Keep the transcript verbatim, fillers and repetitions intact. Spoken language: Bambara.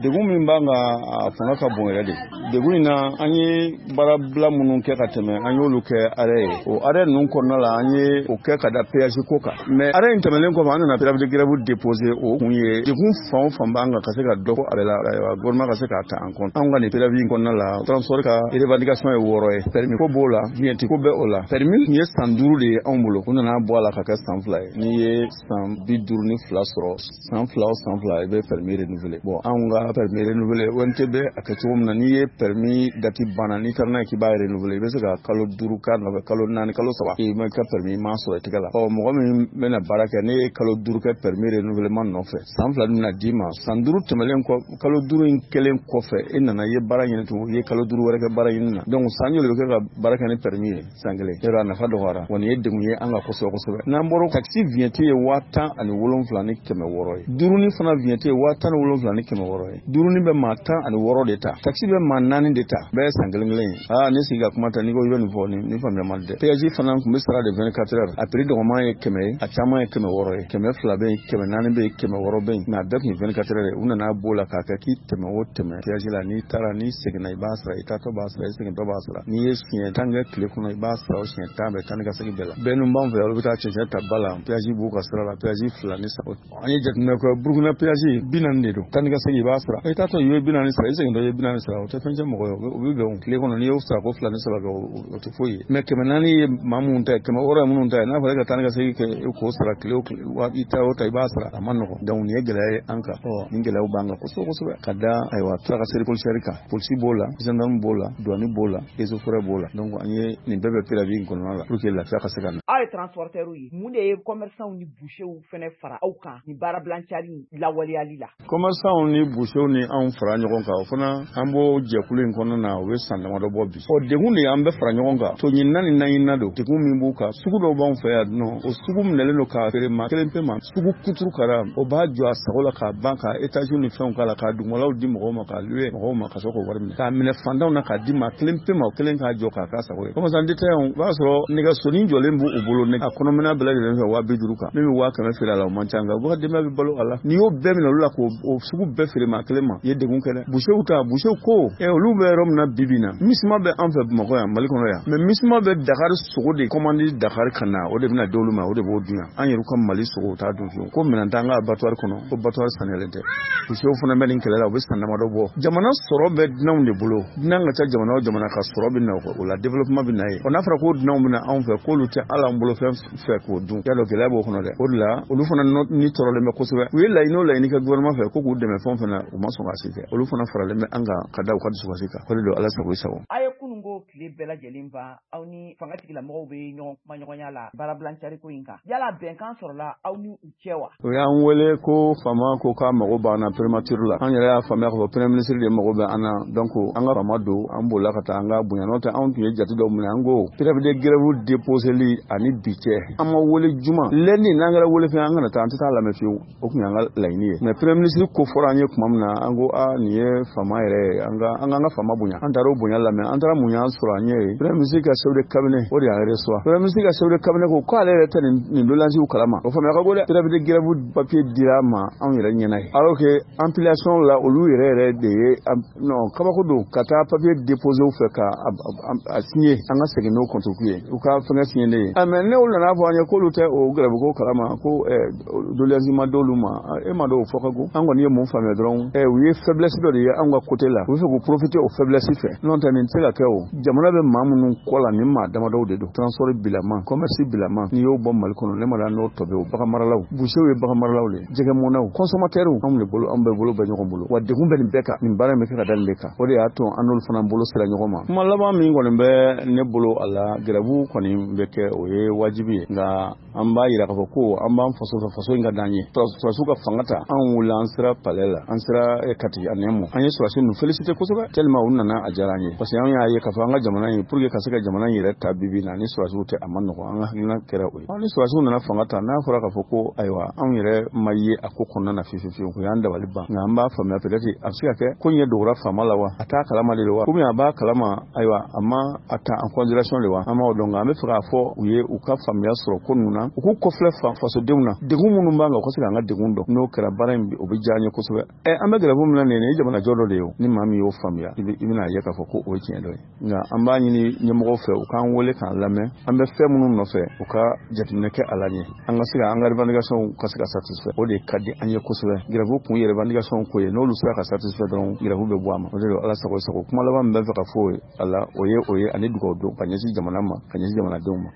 degun min banga fanga ka bon yɛrɛ de degun in na an ye baarabila minnu kɛ ka tɛmɛ an y'olu kɛ arrêt ye o arrêt ninnu kɔnɔna la an ye o kɛ ka da péage ko kan mais arrêt in tɛmɛnen kɔfɛ an nana préavis de grève déposer o kun ye degun fan o fan b'an kan ka se ka dɔ ko arrêt la gouvernement ka se k'a ta en compte an ka nin préavis in kɔnɔna la transport ka revendication ye wɔɔrɔ ye permis ko b'o la vignette ko bɛ o la permis tun ye san duuru de ye anw bolo u nana bɔ a la ka kɛ san fila ye n'i ye san bi duuru ni fila sɔrɔ san fila o san fila i bɛ permis renouveler bon anw ka permis renouveler O N T B a kɛ cogo min na n'i ye permis date banna n'i taara n'a ye k'i b'a renouveler i bɛ se ka kalo duuru k'a nɔfɛ kalo naani kalo saba i ma ka permis ma sɔrɔ i tɛgɛ la ɔ mɔgɔ min bɛna baara kɛ ne ye kalo duuru kɛ permis renouvellement nɔfɛ san fila bɛna d'i ma san duuru tɛmɛlen kɔ kalo duuru in kelen kɔfɛ e nana ye baara ɲini tugun i ye kalo duuru wɛrɛ kɛ baara ɲini na donc san joli bɛ kɛ ka baara kɛ ni permis ye san kelen yɔrɔ a nafa dɔgɔyara wa nin ye degun ye an ka kosɛbɛ kosɛbɛ n'an bɔra taxi vignette ye waa tan ani wolonfila ni kɛmɛ wɔɔrɔ ye duuruni fana vignette ye waa tan ni wolonfila ni kɛmɛ wɔɔrɔ ye duuruni bɛ maa tan ani wɔɔrɔ de ta taxi bɛ maa naani de ta bɛɛ ye san kelen kelen ye aa ne sigi ka kuma ta n'i ko i bɛ nin fɔ ni faamuya man di dɛ péage fana tun bɛ sara de vingt-quatre heures a prix dɔgɔman ye kɛmɛ ye a caman ye kɛmɛ wɔɔrɔ ye kɛmɛ fila bɛ yen kɛmɛ naani bɛ yen kɛmɛ wɔɔrɔ bɛ yen nka a bɛɛ tun ye vingt-quatre heures ye u nana b'o la k'a kɛ k'i tɛmɛ o tɛmɛ péage la n'i taara n'i seginna i b'a sara i taatɔ b'a sara i segintɔ b'a sara n'i ye siɲɛ tan kɛ tile kɔnɔ i b'a sara o siɲɛ tan bɛɛ tan ni ka segin bɛɛ la bɛɛ nun b'an fɛ olu bɛ taa cɛncɛn ta ba la péage b'u ka sira la péage fila ni saba an ye jateminɛ kɛ Burukina péage bi naani de don tan ni ka segin i b'a sara i taatɔ i ye bi naani sara i segintɔ i ye bi naani sara o tɛ fɛn cɛ mɔgɔ ye o bɛ bɛn tile kɔnɔ n'i y'o sara ko fila ni saba kɛ o tɛ foyi ye mais kɛmɛ naani ye maa minnu ta ye kɛmɛ wɔɔrɔ ye minnu ta ye n'a fɔra e ka tan ni ka segin kɛ k'o sara tile o tile i ta o ta i b'a sara a ma nɔgɔn donc nin ye gɛlɛya ye an kan ɔ nin gɛlɛyaw b'an kan kosɛbɛ kosɛbɛ ka da ayiwa trakaseri policière kan polisi b'o la gendarme b'o la douane b'o la eaux et forêts b'o la donc an ye nin bɛɛ bɛ préavis in kɔnɔna la pour que lafiya ka se ka na. Aw ye transporteurs ye mun de ye commerçants ni bouchers fɛnɛ fara aw kan ni baarabilancari lawaleyali la. commerçants ni bouchers ni anw fara ɲɔgɔn kan o fana an b'o jɛkulu in kɔnɔna na o bɛ san damadɔ bɔ bi ɔ degun de an bɛ fara ɲɔgɔn kan to ɲinina ni naɲinina don degun min b'u kan sugu dɔw b'anw fɛ yan nɔ o sugu minɛlen don k'a feere maa kelen pe ma sugu kuturu kara o b'a jɔ a sago la k'a ban ka étage ni fɛnw k'a la k'a dugumalaw di mɔgɔw ma k'a louer mɔgɔw ma ka sɔrɔ k'o wari minɛ k'a minɛ fantanw na k'a di maa kelen pe ma o kelen k'a jɔ k'a k'a sago ye commerçant détaillant o b'a sɔrɔ nɛgɛsonin jɔlen b'u u bolo a kɔnɔmina bɛɛ lajɛlen fɛ waa bi duuru kan min bɛ waa kɛmɛ feere a la o man ca nka u ka denbaya bɛ balo a la n'i y'o bɛɛ minɛ olu la k'o sugu bɛɛ feere maa kelen ma i ye degun kɛ dɛ bouchers ta bouchers ko ɛ olu bɛ yɔrɔ min na bi bi in na misima bɛ an fɛ Bamakɔ yan Mali kɔnɔ yan mais misima bɛ Dakar sogo de commande Dakar ka na o de bɛna di olu ma o de b'o dun yan an yɛrɛ ka Mali sogo o t'a dun fiyewu ko minɛn t'an ka abattoir kɔnɔ ko abattoir saniyalen tɛ bouchers fana bɛ nin kɛlɛ la u bɛ san damadɔ bɔ jamana sɔrɔ bɛ dunanw de bolo dunan ka ca jamana o jamana ka sɔrɔ bɛ na o la développement bɛ na ye ɔ n'a fɔra ko dunanw bɛ na anw fɛ k'olu tɛ ala an bolo fɛn fɛ k'o dun y'a dɔn gɛlɛya b'o kɔnɔ dɛ o de la olu fana ni tɔɔrɔlen bɛ kosɛbɛ u ye laɲini o laɲini kɛ gouvernement fɛ ko k'u dɛmɛ fɛn fɛn na u ma sɔn ka se kɛ olu fana faralen bɛ an kan ka da u ka dusukasi kan o de don ala sago i sago. A ye kunun ko tile bɛɛ lajɛlen ban aw ni fanga tigilamɔgɔw bɛ ɲɔgɔn kuma ɲɔgɔnya la baarabilancari ko in kan yala bɛnkan sɔrɔla aw ni u cɛ wa. o y'an wele ko fama ko k'a mago b'an na primature la an yɛrɛ y'a faamuya k'a fɔ premier ministre de mago bɛ an na donc an ka fama don an b'o la ka taa an ka bonya n'o tɛ anw tun ye jate dɔw minɛ an ko préavis de grève déposeli ani bi cɛ an ma wele juma lundi n'an kɛra wele fɛn an kana taa an tɛ taa lamɛn fiyewu o tun y'an ka laɲini ye mais premier ministre ko fɔra an ye tuma min na an ko a nin ye fama yɛrɛ ye an ka an k'an ka fama bonya an taara o bonya lamɛn an taara mun y'an sɔrɔ an ye premier ministre ka chef de cabinet o de y'an reçoit premier ministre ka chef de cabinet ko k'ale yɛrɛ tɛ nin nin doléances kalama o faamuya ka go dɛ préavis de grève papier dira ma anw yɛrɛ ɲɛna ye alors que ampliation la olu yɛrɛ yɛrɛ de ye non kabako don ka taa papier déposer u fɛ ka a signer an ka segin n'o contre-coup ye u ka fɛngɛ signer ne ye mais ne olu nana fɔ an ye k'olu tɛ o grève ko kalama ko doléances ma d'olu ma e ma dɔw fɔ ka go an kɔni ye mun faamuya dɔrɔn u ye faiblesse dɔ de ye an ka côté la u bɛ fɛ k'u profiter o faiblesse fɛ n'o tɛ nin tɛ se ka kɛ o jamana bɛ maa minnu kɔ la nin maa damadɔw de don transport bilama commerce bilama n'i y'o bɔ Mali kɔnɔ ne ma n'o tɔ bɛ o bagan maralaw bouchers ye bagan maralaw de jɛgɛ mɔnnaw consommateurs anw de bolo an bɛɛ bolo bɛ ɲɔgɔn bolo wa degun bɛ nin bɛɛ kan nin baara in bɛ kɛ ka da nin de kan o de y'a to an n'olu fana bolo sera ɲɔgɔn ma kuma laban min kɔni bɛ ne bolo a la grève kɔni bɛ kɛ o ye wajibi ye nka an b'a yira k'a fɔ ko an b'an faso fɛ faso in ka d'an ye surasiw ka fanga ta anw wulila an sera palais la an sera Kati a Nɛmo an ye surasiw ninnu féliciter kosɛbɛ tellement u nana a diyara an ye parce que an y'a ye k'a fɔ fɔ an ka jamana in pour que ka se ka jamana in yɛrɛ ta bibi na ni sɔrɔsiw tɛ a ma nɔgɔ an ka hakilina kɛra o ye ni sɔrɔsiw nana fanga ta n'a fɔra k'a fɔ ko ayiwa anw yɛrɛ ma ye a ko kɔnɔna na fiyewu fiyewu ko y'an dabali ban nka an b'a faamuya peut-être a bɛ se ka kɛ ko in ye dogora faama la wa a t'a kalama de wa ou bien a b'a kalama ayiwa a ma a ta en considération de wa an b'o dɔn nka an bɛ fɛ k'a fɔ u ye u ka faamuya sɔrɔ ko ninnu na u k'u kɔfilɛ fasodenw na degun minnu b'an kan u ka se k'an ka degun dɔn n'o kɛra baara in o bɛ diya an ye kosɛbɛ ɛ an bɛ gɛlɛya min na nin ye jamana jɔ dɔ de ye ni maa min y'o faamuya i bɛna ye k'a fɔ ko o ye tiɲɛ dɔ ye nka an b'a ɲini ɲɛmɔgɔw fɛ u k'an wele k'an lamɛn an bɛ fɛn minnu nɔfɛ u ka jateminɛ kɛ a la ɲɛ an ka se ka an ka revendication ka se ka satisfait o de ka di an ye kosɛbɛ grève kun ye revendication ko ye n'olu sera ka satisfait dɔrɔn grève bɛ bɔ a ma o de don ala sago sago kuma laban min bɛ fɛ ka fɔ o ye ala o ye o ye ani dugawu don ka ɲɛsin jamana ma ka ɲɛsin jamanadenw ma